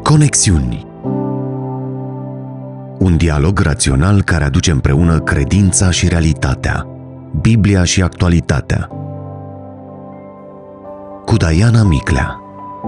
Conexiuni. Un dialog rațional care aduce împreună credința și realitatea, Biblia și actualitatea. Cu Diana Miclea.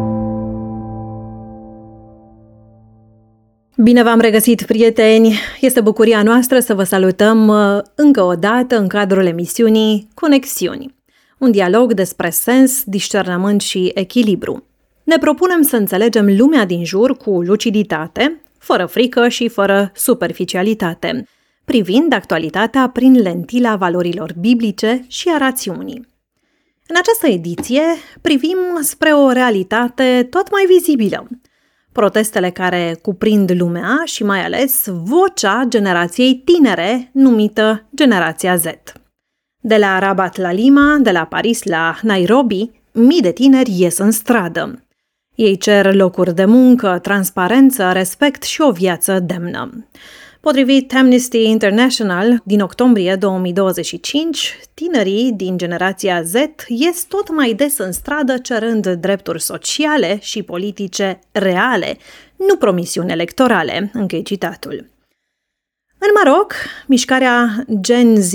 Bine v-am regăsit, prieteni! Este bucuria noastră să vă salutăm încă o dată în cadrul emisiunii Conexiuni. Un dialog despre sens, discernământ și echilibru. Ne propunem să înțelegem lumea din jur cu luciditate, fără frică și fără superficialitate, privind actualitatea prin lentila valorilor biblice și a rațiunii. În această ediție privim spre o realitate tot mai vizibilă. Protestele care cuprind lumea și mai ales vocea generației tinere numită Generația Z. De la Rabat la Lima, de la Paris la Nairobi, mii de tineri ies în stradă. Ei cer locuri de muncă, transparență, respect și o viață demnă. Potrivit Amnesty International, din octombrie 2025, tinerii din generația Z ies tot mai des în stradă cerând drepturi sociale și politice reale, nu promisiuni electorale, închei citatul. În Maroc, mișcarea Gen Z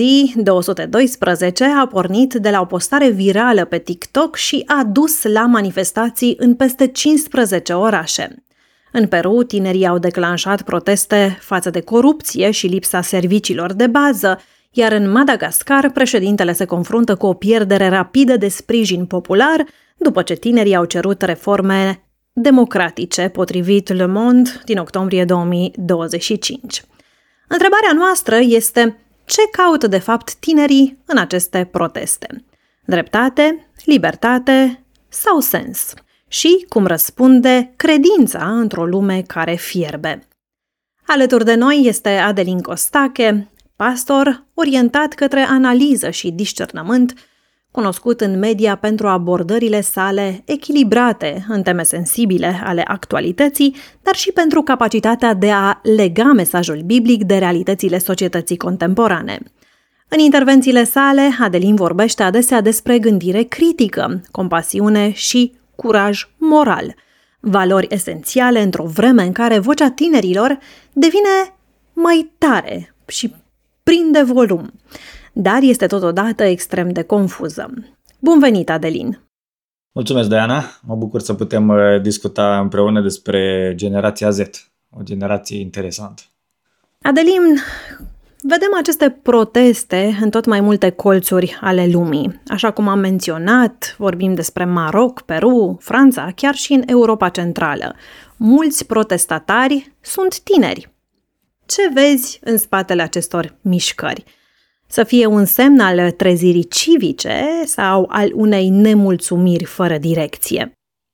212 a pornit de la o postare virală pe TikTok și a dus la manifestații în peste 15 orașe. În Peru, tinerii au declanșat proteste față de corupție și lipsa serviciilor de bază, iar în Madagascar, președintele se confruntă cu o pierdere rapidă de sprijin popular după ce tinerii au cerut reforme democratice, potrivit Le Monde din octombrie 2025. Întrebarea noastră este: ce caută de fapt tinerii în aceste proteste? Dreptate, libertate sau sens? Și cum răspunde credința într-o lume care fierbe? Alături de noi este Adelin Costache, pastor orientat către analiză și discernământ, cunoscut în media pentru abordările sale echilibrate în teme sensibile ale actualității, dar și pentru capacitatea de a lega mesajul biblic de realitățile societății contemporane. În intervențiile sale, Adelin vorbește adesea despre gândire critică, compasiune și curaj moral, valori esențiale într-o vreme în care vocea tinerilor devine mai tare și prinde volum, dar este totodată extrem de confuză. Bun venit, Adelin! Mulțumesc, Diana! Mă bucur să putem discuta împreună despre generația Z, o generație interesantă. Adelin, vedem aceste proteste în tot mai multe colțuri ale lumii. Așa cum am menționat, vorbim despre Maroc, Peru, Franța, chiar și în Europa Centrală. Mulți protestatari sunt tineri. Ce vezi în spatele acestor mișcări? Să fie un semn al trezirii civice sau al unei nemulțumiri fără direcție?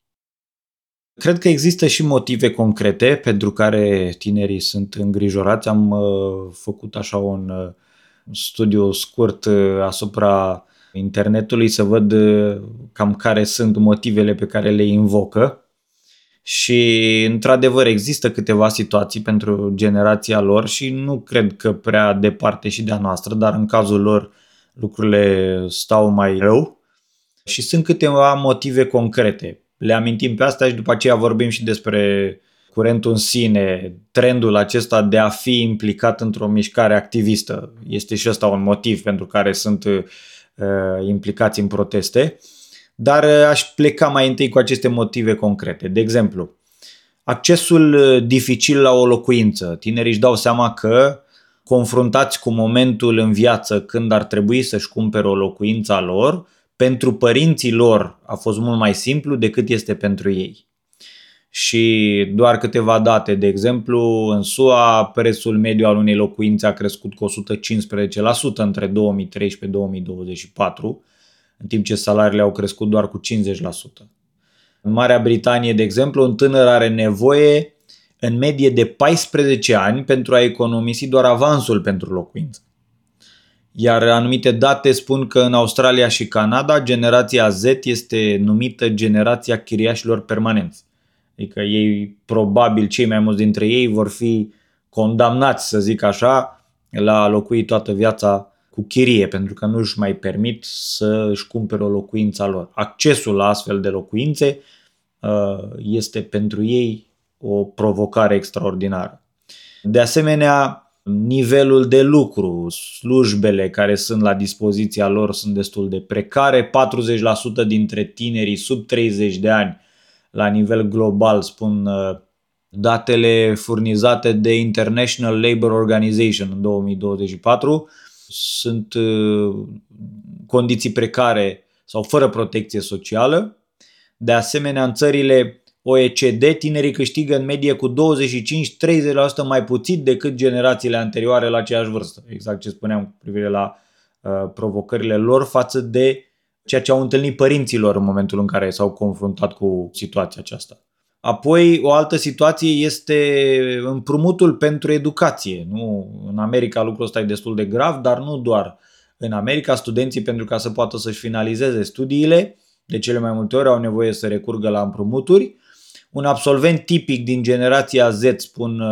Cred că există și motive concrete pentru care tinerii sunt îngrijorați. Am făcut așa un studiu scurt asupra internetului să văd cam care sunt motivele pe care le invocă. Și, într-adevăr, există câteva situații pentru generația lor și nu cred că prea departe și de-a noastră, dar în cazul lor lucrurile stau mai rău și sunt câteva motive concrete. Le amintim pe astea și după aceea vorbim și despre curentul în sine, trendul acesta de a fi implicat într-o mișcare activistă. Este și ăsta un motiv pentru care sunt implicați în proteste. Dar aș pleca mai întâi cu aceste motive concrete. De exemplu, accesul dificil la o locuință. Tinerii își dau seama că, confruntați cu momentul în viață când ar trebui să-și cumpere o locuință a lor, pentru părinții lor a fost mult mai simplu decât este pentru ei. Și doar câteva date, de exemplu, în SUA, prețul mediu al unei locuințe a crescut cu 115% între 2013-2024, în timp ce salariile au crescut doar cu 50%. În Marea Britanie, de exemplu, un tânăr are nevoie în medie de 14 ani pentru a economisi doar avansul pentru locuință. Iar anumite date spun că în Australia și Canada, generația Z este numită generația chiriașilor permanenți. Adică ei, probabil cei mai mulți dintre ei, vor fi condamnați, să zic așa, la a locui toată viața cu chirie, pentru că nu își mai permit să își cumpere o locuință a lor. Accesul la astfel de locuințe este pentru ei o provocare extraordinară. De asemenea, nivelul de lucru, slujbele care sunt la dispoziția lor sunt destul de precare. 40% dintre tinerii sub 30 de ani la nivel global, spun datele furnizate de International Labour Organization în 2024, sunt condiții precare sau fără protecție socială. De asemenea, în țările OECD, tinerii câștigă în medie cu 25-30% mai puțin decât generațiile anterioare la aceeași vârstă. Exact ce spuneam cu privire la provocările lor față de ceea ce au întâlnit părinților în momentul în care s-au confruntat cu situația aceasta. Apoi, o altă situație este împrumutul pentru educație. În America lucrul ăsta e destul de grav, dar nu doar. În America, studenții, pentru ca să poată să-și finalizeze studiile, de cele mai multe ori au nevoie să recurgă la împrumuturi. Un absolvent tipic din generația Z, spun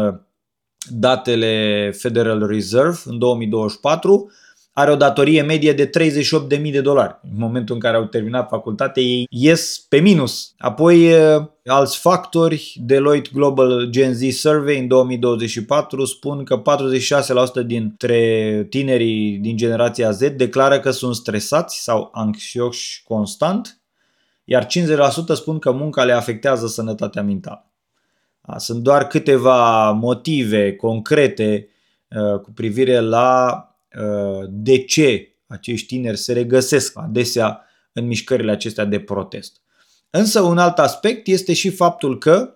datele Federal Reserve în 2024, are o datorie medie de $38.000. În momentul în care au terminat facultatea, ei ies pe minus. Apoi, alți factori, Deloitte Global Gen Z Survey în 2024 spun că 46% dintre tinerii din generația Z declară că sunt stresați sau anxioși constant, iar 50% spun că munca le afectează sănătatea mentală. Sunt doar câteva motive concrete cu privire la de ce acești tineri se regăsesc adesea în mișcările acestea de protest. Însă un alt aspect este și faptul că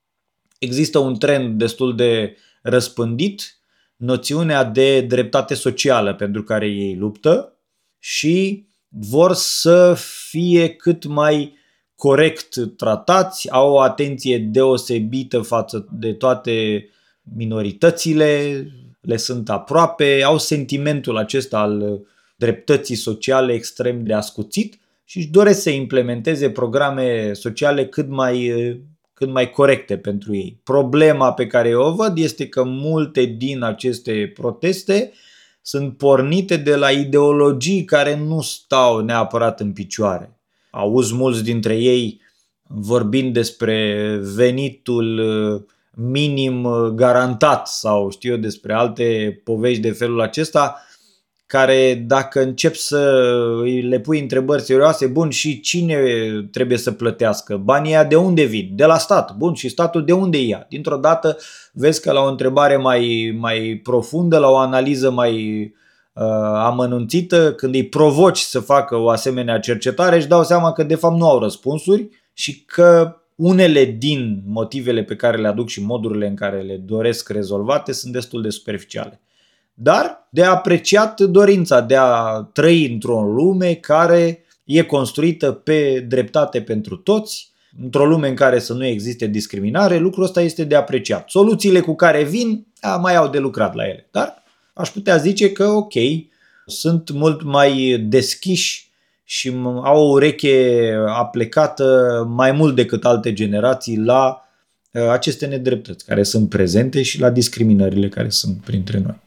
există un trend destul de răspândit, noțiunea de dreptate socială pentru care ei luptă și vor să fie cât mai corect tratați, au o atenție deosebită față de toate minoritățile, le sunt aproape, au sentimentul acesta al dreptății sociale extrem de ascuțit și își doresc să implementeze programe sociale cât mai corecte pentru ei. Problema pe care o văd este că multe din aceste proteste sunt pornite de la ideologii care nu stau neapărat în picioare. Auzi mulți dintre ei vorbind despre venitul minim garantat sau știu eu despre alte povești de felul acesta, care dacă încep să le pui întrebări serioase, bun, și cine trebuie să plătească? Banii ăia de unde vin? De la stat. Bun, și statul de unde ia? Dintr-o dată vezi că la o întrebare mai profundă, la o analiză mai amănunțită, când îi provoci să facă o asemenea cercetare, își dau seama că de fapt nu au răspunsuri și că unele din motivele pe care le aduc și modurile în care le doresc rezolvate sunt destul de superficiale. Dar de apreciat dorința de a trăi într-o lume care e construită pe dreptate pentru toți, într-o lume în care să nu existe discriminare, lucrul ăsta este de apreciat. Soluțiile cu care vin, mai au de lucrat la ele. Dar aș putea zice că ok, sunt mult mai deschiși și au o ureche aplecată mai mult decât alte generații la aceste nedreptăți care sunt prezente și la discriminările care sunt printre noi.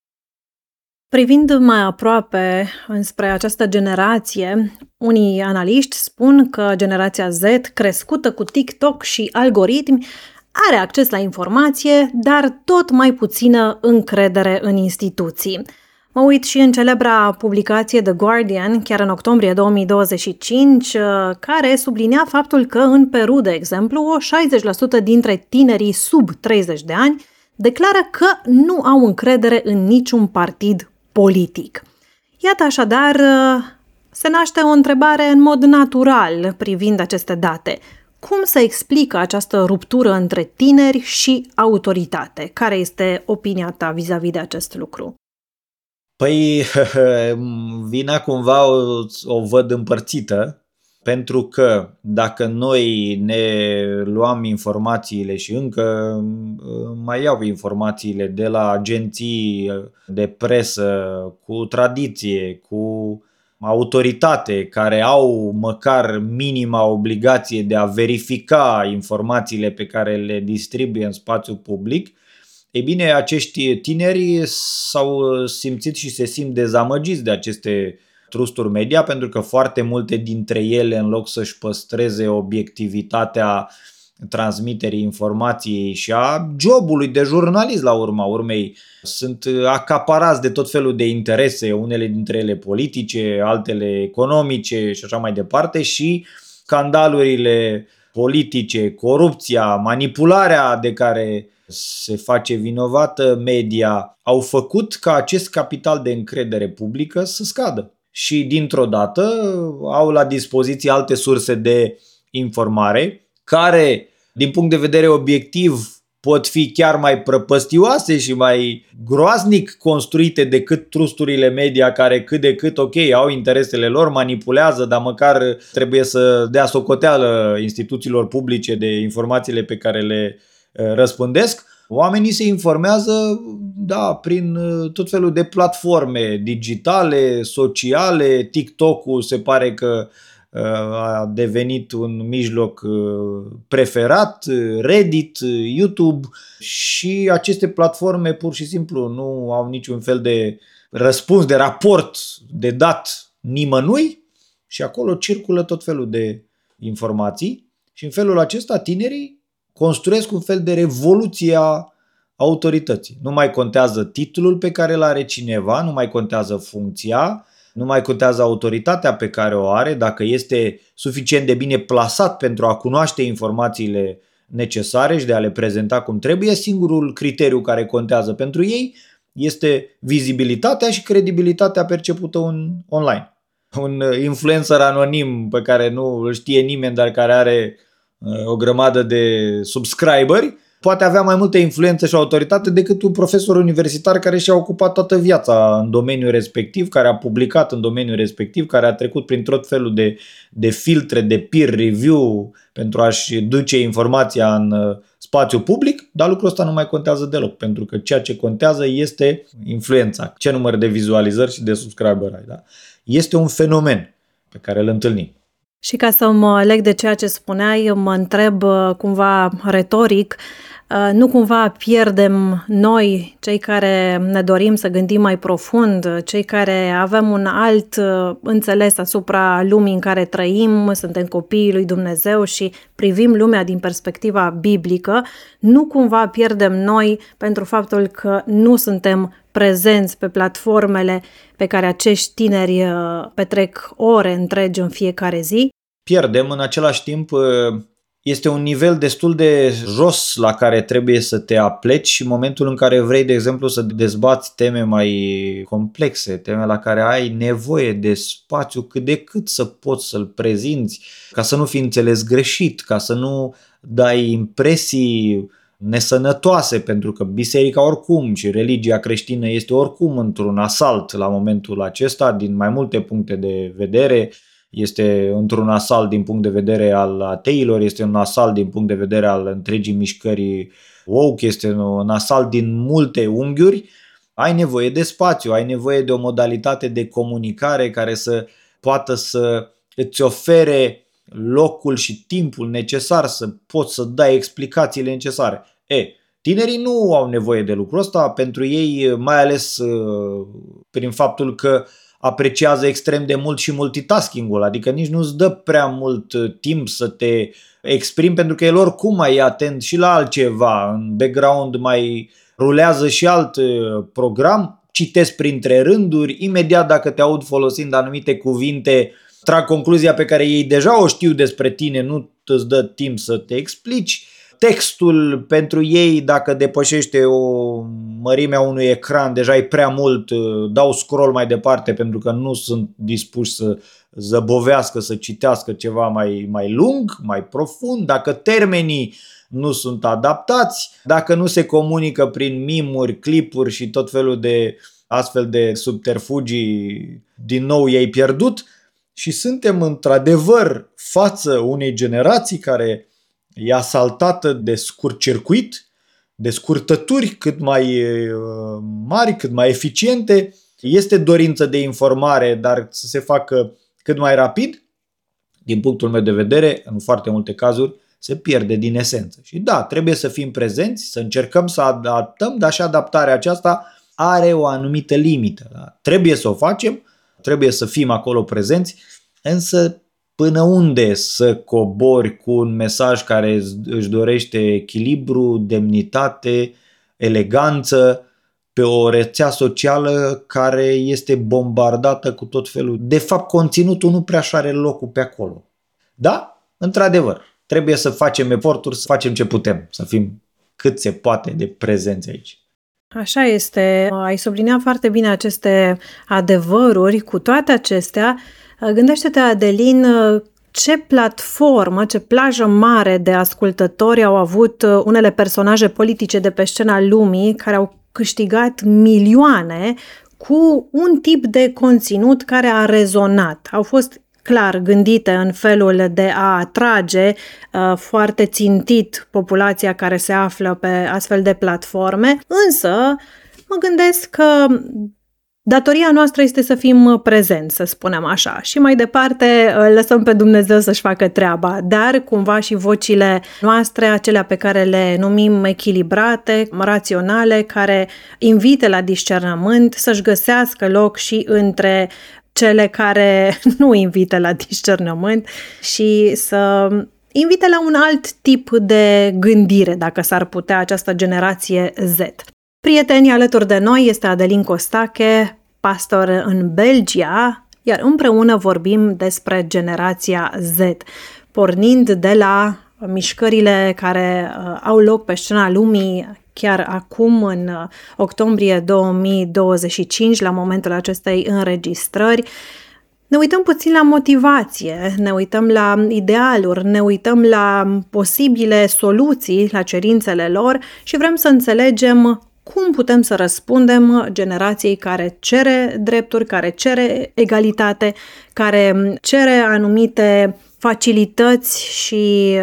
Privind mai aproape înspre această generație, unii analiști spun că generația Z, crescută cu TikTok și algoritmi, are acces la informație, dar tot mai puțină încredere în instituții. Mă uit și în celebra publicație The Guardian, chiar în octombrie 2025, care sublinea faptul că în Peru, de exemplu, 60% dintre tinerii sub 30 de ani declară că nu au încredere în niciun partid politic. Iată așadar, se naște o întrebare în mod natural privind aceste date. Cum se explică această ruptură între tineri și autoritate? Care este opinia ta vis-a-vis de acest lucru? Păi, vina cumva o văd împărțită, pentru că dacă noi ne luăm informațiile și încă mai iau informațiile de la agenții de presă cu tradiție, cu autoritate, care au măcar minima obligație de a verifica informațiile pe care le distribuie în spațiul public, ei bine, acești tineri s-au simțit și se simt dezamăgiți de aceste trusturi media, pentru că foarte multe dintre ele, în loc să-și păstreze obiectivitatea transmiterii informației și a jobului de jurnalist la urma urmei. Sunt acaparați de tot felul de interese, unele dintre ele politice, altele economice și așa mai departe, și scandalurile politice, corupția, manipularea de care se face vinovată media au făcut ca acest capital de încredere publică să scadă. Și dintr-o dată au la dispoziție alte surse de informare care, din punct de vedere obiectiv, pot fi chiar mai prăpăstioase și mai groaznic construite decât trusturile media care cât de cât, ok, au interesele lor, manipulează, dar măcar trebuie să dea socoteală instituțiilor publice de informațiile pe care le răspândesc. Oamenii se informează, da, prin tot felul de platforme digitale, sociale. TikTok-ul se pare că a devenit un mijloc preferat, Reddit, YouTube, și aceste platforme pur și simplu nu au niciun fel de răspuns, de raport de dat nimănui și acolo circulă tot felul de informații și în felul acesta tinerii construiesc un fel de revoluție a autorității. Nu mai contează titlul pe care îl are cineva, nu mai contează funcția, nu mai contează autoritatea pe care o are, dacă este suficient de bine plasat pentru a cunoaște informațiile necesare și de a le prezenta cum trebuie. Singurul criteriu care contează pentru ei este vizibilitatea și credibilitatea percepută online. Un influencer anonim pe care nu îl știe nimeni, dar care are o grămadă de subscriberi, poate avea mai multă influență și autoritate decât un profesor universitar care și-a ocupat toată viața în domeniul respectiv, care a publicat în domeniul respectiv, care a trecut prin tot felul de filtre, de peer review pentru a-și duce informația în spațiu public, dar lucrul ăsta nu mai contează deloc, pentru că ceea ce contează este influența, ce număr de vizualizări și de subscriber ai. Da? Este un fenomen pe care îl întâlnim. Și ca să mă leg de ceea ce spuneai, mă întreb cumva retoric, nu cumva pierdem noi, cei care ne dorim să gândim mai profund, cei care avem un alt înțeles asupra lumii în care trăim, suntem copiii lui Dumnezeu și privim lumea din perspectiva biblică, nu cumva pierdem noi pentru faptul că nu suntem prezenți pe platformele pe care acești tineri petrec ore întregi în fiecare zi? Pierdem, în același timp este un nivel destul de jos la care trebuie să te apleci în momentul în care vrei, de exemplu, să dezbați teme mai complexe, teme la care ai nevoie de spațiu cât de cât să poți să-l prezinți, ca să nu fii înțeles greșit, ca să nu dai impresii nesănătoase, pentru că biserica oricum și religia creștină este oricum într-un asalt la momentul acesta din mai multe puncte de vedere. Este într-un asalt din punct de vedere al ateilor, este un asalt din punct de vedere al întregii mișcări woke, este un asalt din multe unghiuri. Ai nevoie de spațiu, ai nevoie de o modalitate de comunicare care să poată să îți ofere locul și timpul necesar să poți să dai explicațiile necesare. Tinerii nu au nevoie de lucrul ăsta, pentru ei, mai ales prin faptul că apreciază extrem de mult și multitasking-ul, adică nici nu-ți dă prea mult timp să te exprimi, pentru că el oricum mai e atent și la altceva, în background mai rulează și alt program, citesc printre rânduri, imediat dacă te aud folosind anumite cuvinte, trag concluzia pe care ei deja o știu despre tine, nu îți dă timp să te explici. Textul pentru ei, dacă depășește o mărime a unui ecran, deja e prea mult, dau scroll mai departe pentru că nu sunt dispuși să zăbovească, să citească ceva mai lung, mai profund. Dacă termenii nu sunt adaptați, dacă nu se comunică prin mimuri, clipuri și tot felul de astfel de subterfugii, din nou ei pierdut. Și suntem într-adevăr față unei generații care e asaltată de scurt-circuit, de scurtături cât mai mari, cât mai eficiente. Este dorință de informare, dar să se facă cât mai rapid. Din punctul meu de vedere, în foarte multe cazuri, se pierde din esență. Și da, trebuie să fim prezenți, să încercăm să adaptăm, dar și adaptarea aceasta are o anumită limită. Da? Trebuie să o facem, trebuie să fim acolo prezenți, însă până unde să cobori cu un mesaj care își dorește echilibru, demnitate, eleganță pe o rețea socială care este bombardată cu tot felul. De fapt, conținutul nu prea are locul pe acolo. Da? Într-adevăr, trebuie să facem eforturi, să facem ce putem, să fim cât se poate de prezenți aici. Așa este. Ai subliniat foarte bine aceste adevăruri. Cu toate acestea, gândește-te, Adelin, ce platformă, ce plajă mare de ascultători au avut unele personaje politice de pe scena lumii care au câștigat milioane cu un tip de conținut care a rezonat. Au fost clar gândite în felul de a atrage foarte țintit populația care se află pe astfel de platforme, însă mă gândesc că datoria noastră este să fim prezenți, să spunem așa, și mai departe lăsăm pe Dumnezeu să-și facă treaba, dar cumva și vocile noastre, acelea pe care le numim echilibrate, raționale, care invită la discernământ, să-și găsească loc și între cele care nu invită la discernământ și să invite la un alt tip de gândire, dacă s-ar putea, această generație Z. Prieteni, alături de noi este Adelin Costache, pastor în Belgia, iar împreună vorbim despre generația Z, pornind de la mișcările care au loc pe scena lumii chiar acum, în octombrie 2025, la momentul acestei înregistrări. Ne uităm puțin la motivație, ne uităm la idealuri, ne uităm la posibile soluții la cerințele lor și vrem să înțelegem cum putem să răspundem generației care cere drepturi, care cere egalitate, care cere anumite facilități și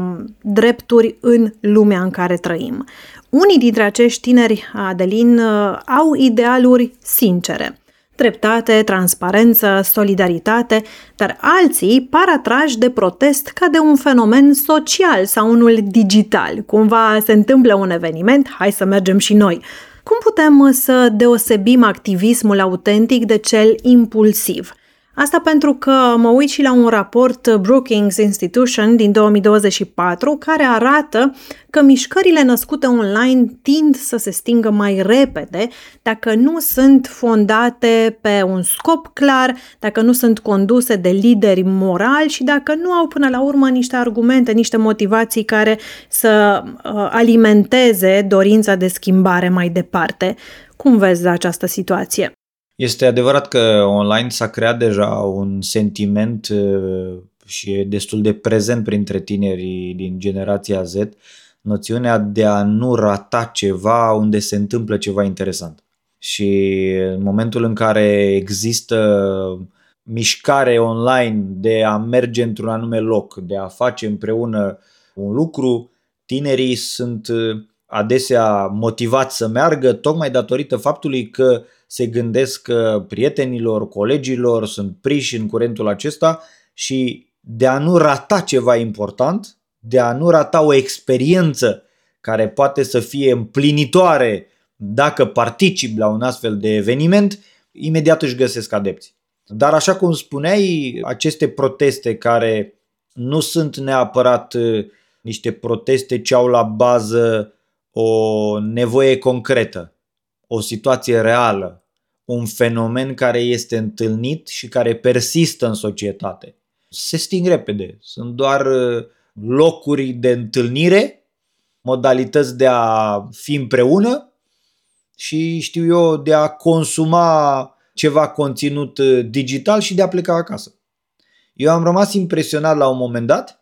drepturi în lumea în care trăim. Unii dintre acești tineri, Adelin, au idealuri sincere. Dreptate, transparență, solidaritate, dar alții par atrași de protest ca de un fenomen social sau unul digital. Cumva se întâmplă un eveniment, hai să mergem și noi. Cum putem să deosebim activismul autentic de cel impulsiv? Asta pentru că mă uit și la un raport Brookings Institution din 2024 care arată că mișcările născute online tind să se stingă mai repede dacă nu sunt fondate pe un scop clar, dacă nu sunt conduse de lideri morali și dacă nu au până la urmă niște argumente, niște motivații care să alimenteze dorința de schimbare mai departe. Cum vezi această situație? Este adevărat că online s-a creat deja un sentiment și e destul de prezent printre tinerii din generația Z, noțiunea de a nu rata ceva unde se întâmplă ceva interesant. Și în momentul în care există mișcare online de a merge într-un anume loc, de a face împreună un lucru, tinerii sunt adesea motivați să meargă tocmai datorită faptului că se gândesc că prietenilor, colegilor sunt prinși în curentul acesta și de a nu rata ceva important, de a nu rata o experiență care poate să fie împlinitoare dacă particip la un astfel de eveniment, imediat își găsesc adepți. Dar așa cum spuneai, aceste proteste care nu sunt neapărat niște proteste ce au la bază o nevoie concretă, o situație reală, un fenomen care este întâlnit și care persistă în societate. Se sting repede, sunt doar locuri de întâlnire, modalități de a fi împreună și, știu eu, de a consuma ceva conținut digital și de a pleca acasă. Eu am rămas impresionat la un moment dat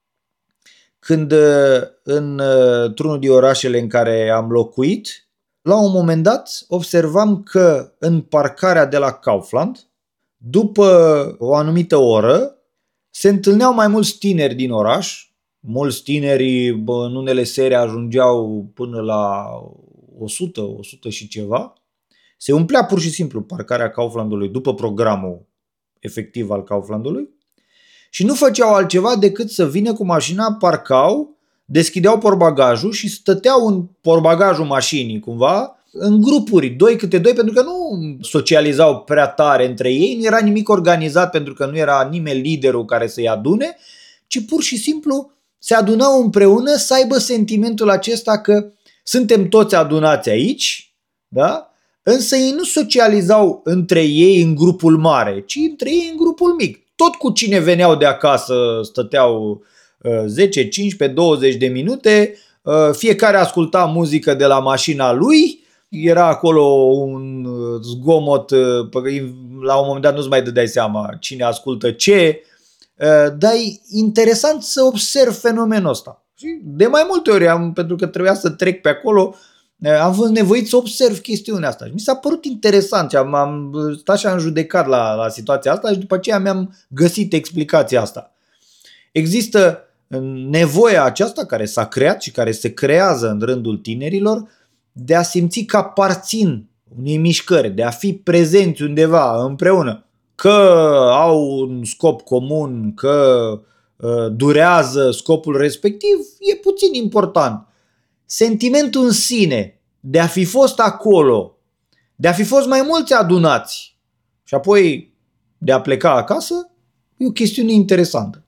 când într-unul din orașele în care am locuit, la un moment dat observam că în parcarea de la Kaufland, după o anumită oră, se întâlneau mai mulți tineri din oraș. Mulți tineri în unele seri ajungeau până la 100 și ceva. Se umplea pur și simplu parcarea Kauflandului după programul efectiv al Kauflandului și nu făceau altceva decât să vină cu mașina, parcau, deschideau portbagajul și stăteau în portbagajul mașinii cumva în grupuri, doi câte doi, pentru că nu socializau prea tare între ei, nu era nimic organizat pentru că nu era nimeni liderul care să-i adune, ci pur și simplu se adunau împreună să aibă sentimentul acesta că suntem toți adunați aici, da? Însă ei nu socializau între ei în grupul mare, ci între ei în grupul mic. Tot cu cine veneau de acasă stăteau 10, 15, 20 de minute, fiecare asculta muzică de la mașina lui, era acolo un zgomot, la un moment dat nu-ți mai dădeai seama cine ascultă ce, dar e interesant să observ fenomenul ăsta. Și de mai multe ori, pentru că trebuia să trec pe acolo, am fost nevoit să observ chestiunea asta. Și mi s-a părut interesant și am stat și am judecat la situația asta și după aceea mi-am găsit explicația asta. Există nevoia aceasta care s-a creat și care se creează în rândul tinerilor de a simți că aparțin unei mișcări, de a fi prezenți undeva împreună. Că au un scop comun, că durează scopul respectiv, e puțin important. Sentimentul în sine de a fi fost acolo, de a fi fost mai mulți adunați și apoi de a pleca acasă, e o chestiune interesantă.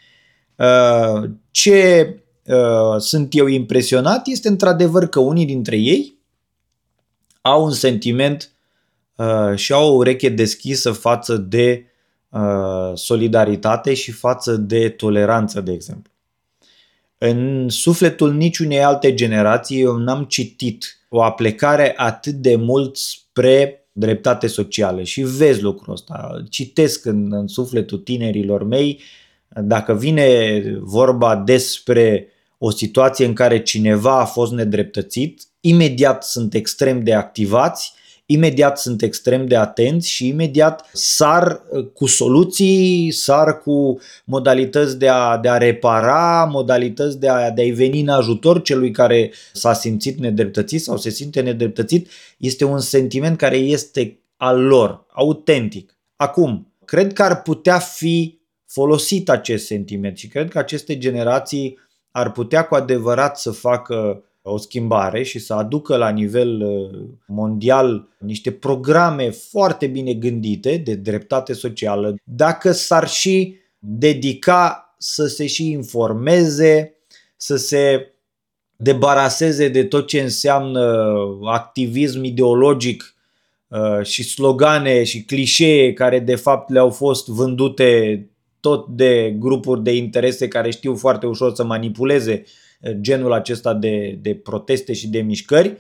Ce sunt eu impresionat este într-adevăr că unii dintre ei au un sentiment și au o ureche deschisă față de solidaritate și față de toleranță, de exemplu. În sufletul niciunei alte generații eu n-am citit o aplecare atât de mult spre dreptate socială și vezi lucrul ăsta. Citesc în sufletul tinerilor mei, dacă vine vorba despre o situație în care cineva a fost nedreptățit, imediat sunt extrem de activați, imediat sunt extrem de atenți și imediat sar cu soluții, sar cu modalități de a repara, modalități de a-i veni în ajutor celui care s-a simțit nedreptățit sau se simte nedreptățit. Este un sentiment care este al lor, autentic. Acum, cred că ar putea fi folosit acest sentiment și cred că aceste generații ar putea cu adevărat să facă o schimbare și să aducă la nivel mondial niște programe foarte bine gândite de dreptate socială, dacă s-ar și dedica să se și informeze, să se debaraseze de tot ce înseamnă activism ideologic și slogane și clișee care de fapt le-au fost vândute tot de grupuri de interese care știu foarte ușor să manipuleze genul acesta de proteste și de mișcări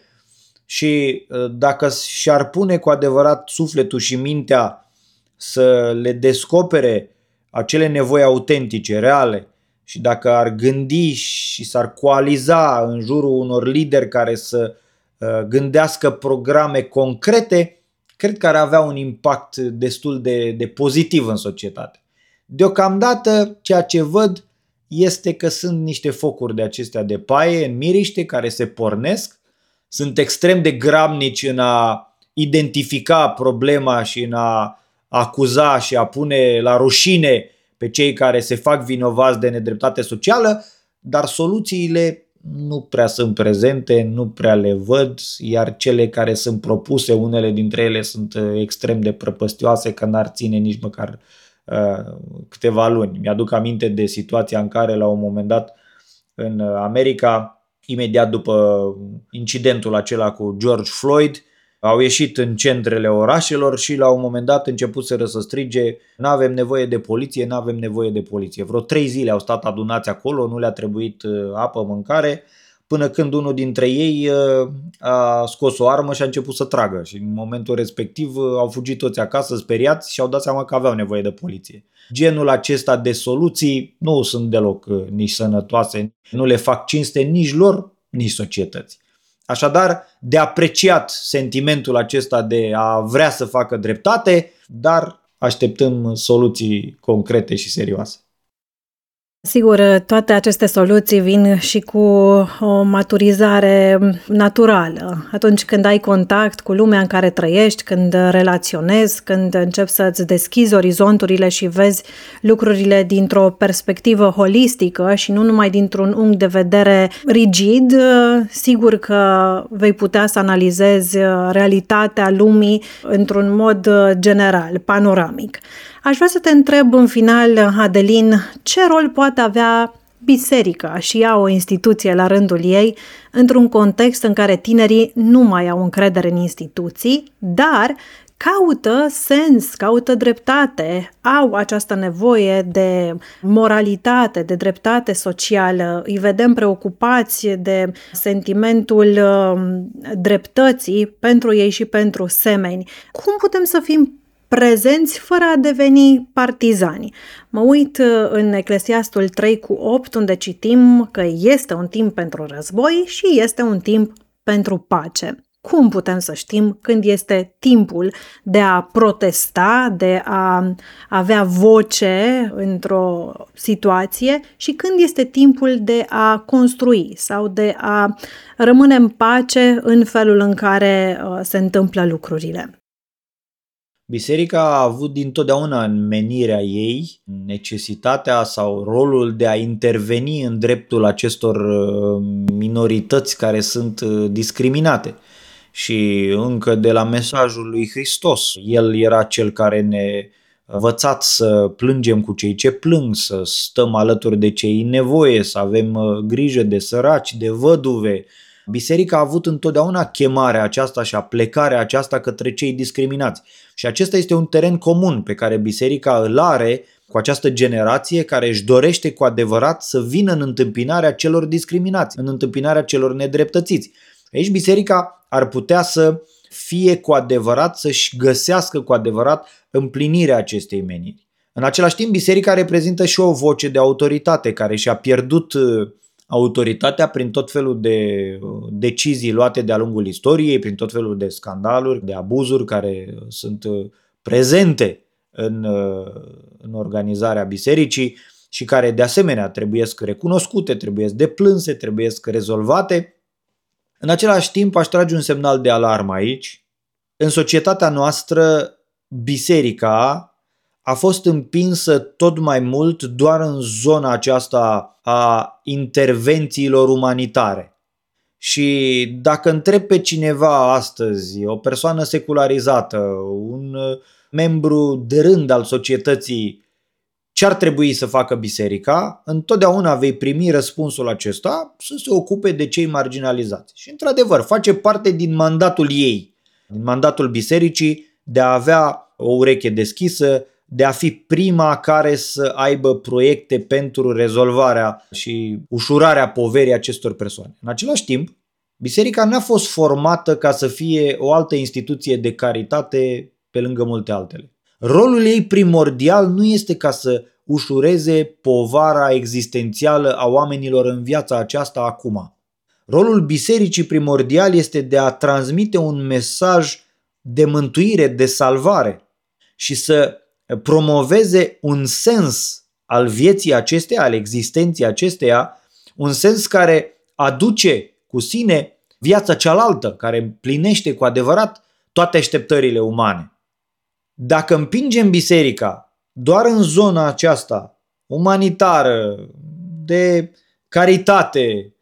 și dacă și-ar pune cu adevărat sufletul și mintea să le descopere acele nevoi autentice, reale și dacă ar gândi și s-ar coaliza în jurul unor lideri care să gândească programe concrete, cred că ar avea un impact destul de pozitiv în societate. Deocamdată ceea ce văd este că sunt niște focuri de acestea de paie în miriște care se pornesc, sunt extrem de grabnici în a identifica problema și în a acuza și a pune la rușine pe cei care se fac vinovați de nedreptate socială, dar soluțiile nu prea sunt prezente, nu prea le văd, iar cele care sunt propuse, unele dintre ele sunt extrem de prăpăstioase că n-ar ține nici măcar câteva luni. Mi-aduc aminte de situația în care la un moment dat în America, imediat după incidentul acela cu George Floyd, au ieșit în centrele orașelor și la un moment dat începuseră să strige: n-avem nevoie de poliție, n-avem nevoie de poliție. Vreo 3 zile au stat adunați acolo, nu le-a trebuit apă, mâncare, până când unul dintre ei a scos o armă și a început să tragă și în momentul respectiv au fugit toți acasă speriați și au dat seama că aveau nevoie de poliție. Genul acesta de soluții nu sunt deloc nici sănătoase, nu le fac cinste nici lor, nici societății. Așadar, de apreciat sentimentul acesta de a vrea să facă dreptate, dar așteptăm soluții concrete și serioase. Sigur, toate aceste soluții vin și cu o maturizare naturală. Atunci când ai contact cu lumea în care trăiești, când relaționezi, când începi să-ți deschizi orizonturile și vezi lucrurile dintr-o perspectivă holistică și nu numai dintr-un unghi de vedere rigid, sigur că vei putea să analizezi realitatea lumii într-un mod general, panoramic. Aș vrea să te întreb în final, Adelin, ce rol poate avea biserica și ea, o instituție la rândul ei, într-un context în care tinerii nu mai au încredere în instituții, dar caută sens, caută dreptate, au această nevoie de moralitate, de dreptate socială, îi vedem preocupați de sentimentul dreptății pentru ei și pentru semeni. Cum putem să fim prezenți fără a deveni partizani? Mă uit în Eclesiastul 3:8, unde citim că este un timp pentru război și este un timp pentru pace. Cum putem să știm când este timpul de a protesta, de a avea voce într-o situație și când este timpul de a construi sau de a rămâne în pace în felul în care se întâmplă lucrurile? Biserica a avut dintotdeauna în menirea ei necesitatea sau rolul de a interveni în dreptul acestor minorități care sunt discriminate. Și încă de la mesajul lui Hristos, El era cel care ne învățat să plângem cu cei ce plâng, să stăm alături de cei în nevoie, să avem grijă de săraci, de văduve. Biserica a avut întotdeauna chemarea aceasta și aplecarea aceasta către cei discriminați. Și acesta este un teren comun pe care biserica îl are cu această generație care își dorește cu adevărat să vină în întâmpinarea celor discriminați, în întâmpinarea celor nedreptățiți. Aici biserica ar putea să fie cu adevărat, să-și găsească cu adevărat împlinirea acestei meniri. În același timp, biserica reprezintă și o voce de autoritate care și-a pierdut autoritatea prin tot felul de decizii luate de-a lungul istoriei, prin tot felul de scandaluri, de abuzuri care sunt prezente în organizarea bisericii și care de asemenea trebuiesc recunoscute, trebuiesc deplânse, trebuiesc rezolvate. În același timp aș trage un semnal de alarmă aici. În societatea noastră, biserica a fost împinsă tot mai mult doar în zona aceasta a intervențiilor umanitare. Și dacă întreb pe cineva astăzi, o persoană secularizată, un membru de rând al societății, ce ar trebui să facă biserica, întotdeauna vei primi răspunsul acesta să se ocupe de cei marginalizați. Și într-adevăr face parte din mandatul ei, din mandatul bisericii de a avea o ureche deschisă, de a fi prima care să aibă proiecte pentru rezolvarea și ușurarea poverii acestor persoane. În același timp, biserica n-a fost formată ca să fie o altă instituție de caritate pe lângă multe altele. Rolul ei primordial nu este ca să ușureze povara existențială a oamenilor în viața aceasta acum. Rolul bisericii primordial este de a transmite un mesaj de mântuire, de salvare și să promoveze un sens al vieții acesteia, al existenței acesteia, un sens care aduce cu sine viața cealaltă, care împlinește cu adevărat toate așteptările umane. Dacă împingem biserica doar în zona aceasta umanitară, de caritate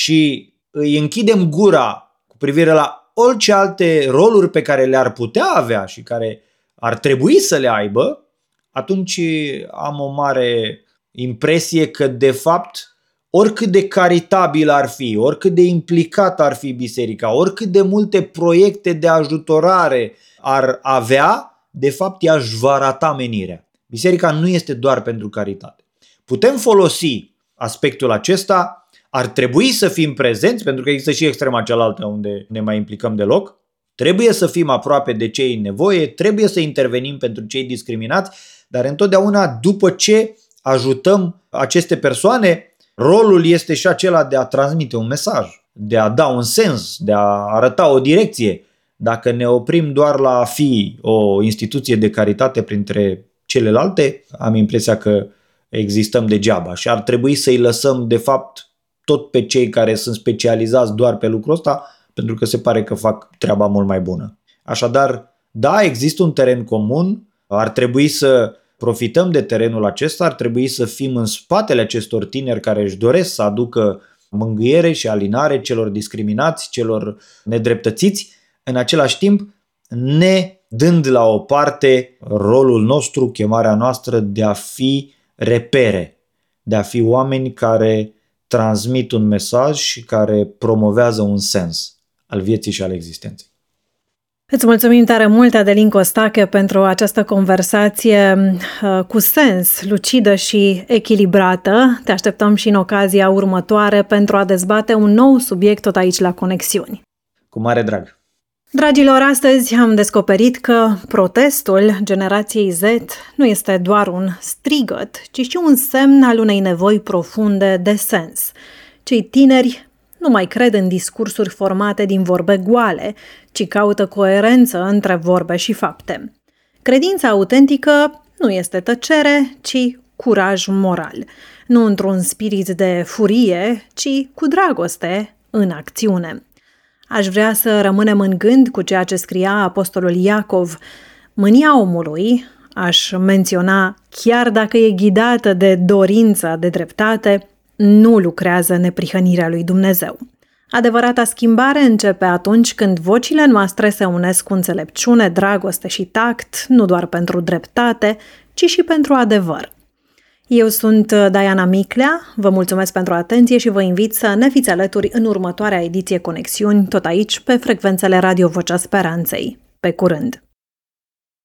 și îi închidem gura cu privire la orice alte roluri pe care le-ar putea avea și care ar trebui să le aibă, atunci am o mare impresie că de fapt oricât de caritabil ar fi, oricât de implicat ar fi biserica, oricât de multe proiecte de ajutorare ar avea, de fapt ea își va rata menirea. Biserica nu este doar pentru caritate. Putem folosi aspectul acesta, ar trebui să fim prezenți, pentru că există și extrema cealaltă unde ne mai implicăm deloc. Trebuie să fim aproape de cei în nevoie, trebuie să intervenim pentru cei discriminați, dar întotdeauna după ce ajutăm aceste persoane, rolul este și acela de a transmite un mesaj, de a da un sens, de a arăta o direcție. Dacă ne oprim doar la a fi o instituție de caritate printre celelalte, am impresia că existăm degeaba și ar trebui să-i lăsăm de fapt tot pe cei care sunt specializați doar pe lucrul ăsta, pentru că se pare că fac treaba mult mai bună. Așadar, da, există un teren comun, ar trebui să profităm de terenul acesta, ar trebui să fim în spatele acestor tineri care își doresc să aducă mângâiere și alinare celor discriminați, celor nedreptățiți, în același timp ne dând la o parte rolul nostru, chemarea noastră de a fi repere, de a fi oameni care transmit un mesaj și care promovează un sens al vieții și al existenței. Îți mulțumim tare mult, Adelin Costache, pentru această conversație cu sens, lucidă și echilibrată. Te așteptăm și în ocazia următoare pentru a dezbate un nou subiect tot aici la Conexiuni. Cu mare drag! Dragilor, astăzi am descoperit că protestul generației Z nu este doar un strigăt, ci și un semn al unei nevoi profunde de sens. Cei tineri nu mai cred în discursuri formate din vorbe goale, ci caută coerență între vorbe și fapte. Credința autentică nu este tăcere, ci curaj moral. Nu într-un spirit de furie, ci cu dragoste în acțiune. Aș vrea să rămânem în gând cu ceea ce scria apostolul Iacov. Mânia omului, aș menționa, chiar dacă e ghidată de dorința de dreptate, nu lucrează neprihănirea lui Dumnezeu. Adevărata schimbare începe atunci când vocile noastre se unesc cu înțelepciune, dragoste și tact, nu doar pentru dreptate, ci și pentru adevăr. Eu sunt Diana Miclea, vă mulțumesc pentru atenție și vă invit să ne fiți alături în următoarea ediție Conexiuni, tot aici, pe frecvențele Radio Vocea Speranței. Pe curând!